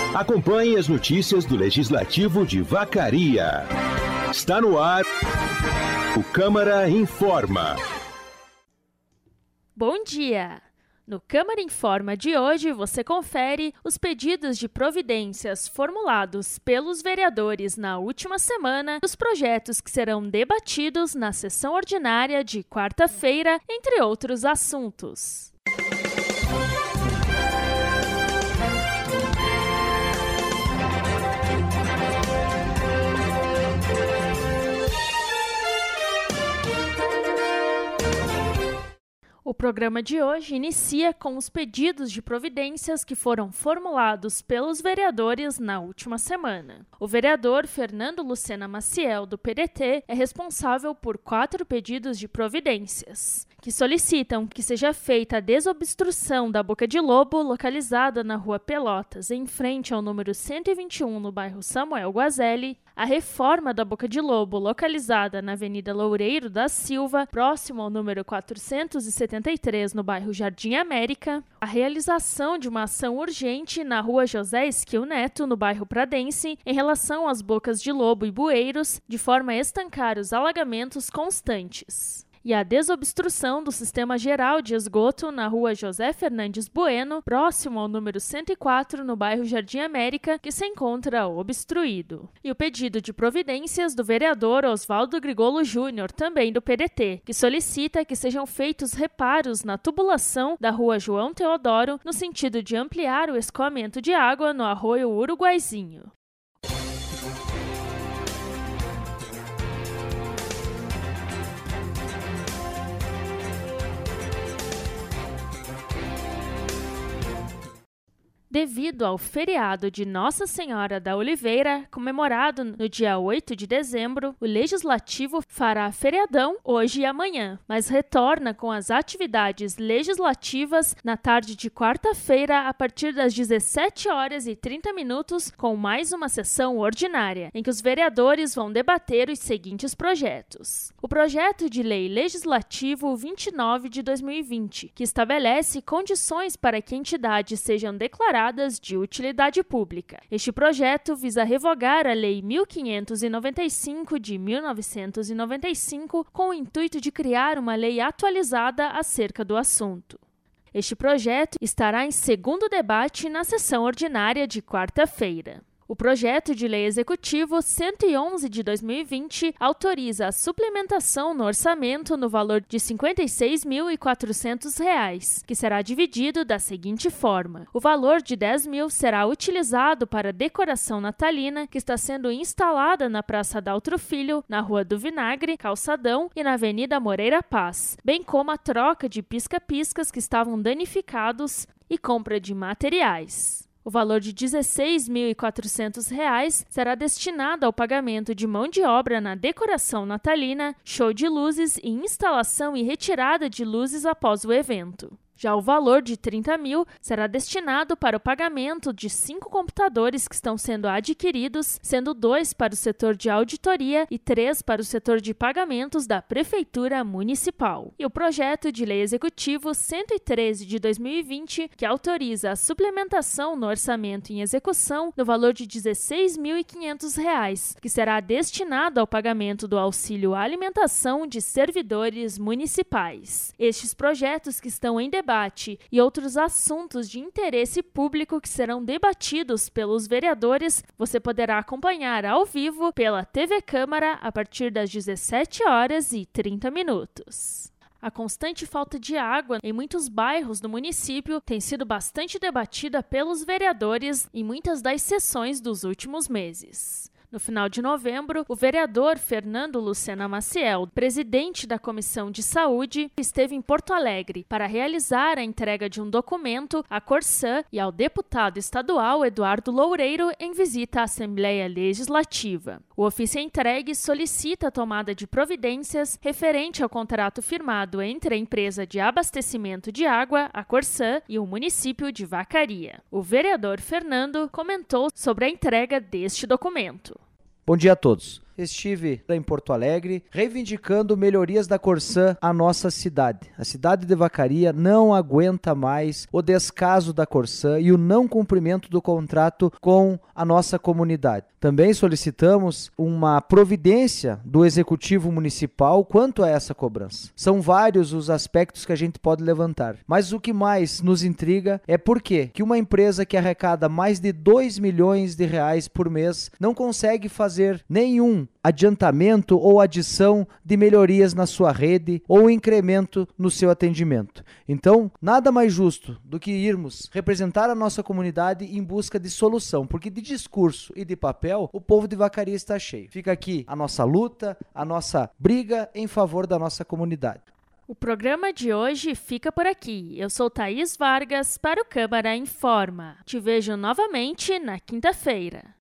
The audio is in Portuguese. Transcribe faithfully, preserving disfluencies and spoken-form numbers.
Acompanhe as notícias do Legislativo de Vacaria. Está no ar o Câmara Informa. Bom dia! No Câmara Informa de hoje, você confere os pedidos de providências formulados pelos vereadores na última semana, os projetos que serão debatidos na sessão ordinária de quarta-feira, entre outros assuntos. O programa de hoje inicia com os pedidos de providências que foram formulados pelos vereadores na última semana. O vereador Fernando Lucena Maciel, do P D T, é responsável por quatro pedidos de providências, que solicitam que seja feita a desobstrução da Boca de Lobo, localizada na Rua Pelotas, em frente ao número cento e vinte e um, no bairro Samuel Guazelli, a reforma da Boca de Lobo, localizada na Avenida Loureiro da Silva, próximo ao número quatrocentos e setenta e três, no bairro Jardim América, a realização de uma ação urgente na Rua José Esquil Neto, no bairro Pradense, em relação às bocas de lobo e bueiros, de forma a estancar os alagamentos constantes. E a desobstrução do sistema geral de esgoto na Rua José Fernandes Bueno, próximo ao número cento e quatro, no bairro Jardim América, que se encontra obstruído. E o pedido de providências do vereador Oswaldo Grigolo Júnior, também do P D T, que solicita que sejam feitos reparos na tubulação da Rua João Teodoro, no sentido de ampliar o escoamento de água no arroio Uruguaizinho. Devido ao feriado de Nossa Senhora da Oliveira, comemorado no dia oito de dezembro, o Legislativo fará feriadão hoje e amanhã, mas retorna com as atividades legislativas na tarde de quarta-feira, a partir das dezessete horas e trinta minutos, com mais uma sessão ordinária, em que os vereadores vão debater os seguintes projetos. O projeto de lei legislativo vinte e nove de dois mil e vinte, que estabelece condições para que entidades sejam declaradas de utilidade pública. Este projeto visa revogar a Lei mil quinhentos e noventa e cinco de mil novecentos e noventa e cinco com o intuito de criar uma lei atualizada acerca do assunto. Este projeto estará em segundo debate na sessão ordinária de quarta-feira. O projeto de lei executivo cento e onze de dois mil e vinte autoriza a suplementação no orçamento no valor de cinquenta e seis mil e quatrocentos reais, que será dividido da seguinte forma. O valor de dez mil será utilizado para a decoração natalina que está sendo instalada na Praça Daltro Filho, na Rua do Vinagre, Calçadão e na Avenida Moreira Paz, bem como a troca de pisca-piscas que estavam danificados e compra de materiais. O valor de dezesseis mil e quatrocentos reais será destinado ao pagamento de mão de obra na decoração natalina, show de luzes e instalação e retirada de luzes após o evento. Já o valor de trinta mil será destinado para o pagamento de cinco computadores que estão sendo adquiridos, sendo dois para o setor de auditoria e três para o setor de pagamentos da Prefeitura Municipal. E o projeto de lei executivo cento e treze de dois mil e vinte, que autoriza a suplementação no orçamento em execução no valor de dezesseis mil e quinhentos reais, que será destinado ao pagamento do auxílio alimentação de servidores municipais. Estes projetos que estão em debate e outros assuntos de interesse público que serão debatidos pelos vereadores, você poderá acompanhar ao vivo pela T V Câmara a partir das dezessete horas e trinta minutos. A constante falta de água em muitos bairros do município tem sido bastante debatida pelos vereadores em muitas das sessões dos últimos meses. No final de novembro, o vereador Fernando Lucena Maciel, presidente da Comissão de Saúde, esteve em Porto Alegre para realizar a entrega de um documento à Corsã e ao deputado estadual Eduardo Loureiro em visita à Assembleia Legislativa. O ofício entregue solicita a tomada de providências referente ao contrato firmado entre a empresa de abastecimento de água, a Corsã, e o município de Vacaria. O vereador Fernando comentou sobre a entrega deste documento. Bom dia a todos. estive em Porto Alegre reivindicando melhorias da Corsã à nossa cidade. A cidade de Vacaria não aguenta mais o descaso da Corsã e o não cumprimento do contrato com a nossa comunidade. Também solicitamos uma providência do Executivo Municipal quanto a essa cobrança. São vários os aspectos que a gente pode levantar, mas o que mais nos intriga é por quê? que uma empresa que arrecada mais de dois milhões de reais por mês não consegue fazer nenhum adiantamento ou adição de melhorias na sua rede ou incremento no seu atendimento. Então, nada mais justo do que irmos representar a nossa comunidade em busca de solução, porque de discurso e de papel, o povo de Vacaria está cheio. Fica aqui a nossa luta, a nossa briga em favor da nossa comunidade. O programa de hoje fica por aqui. Eu sou Thaís Vargas para o Câmara Informa. Te vejo novamente na quinta-feira.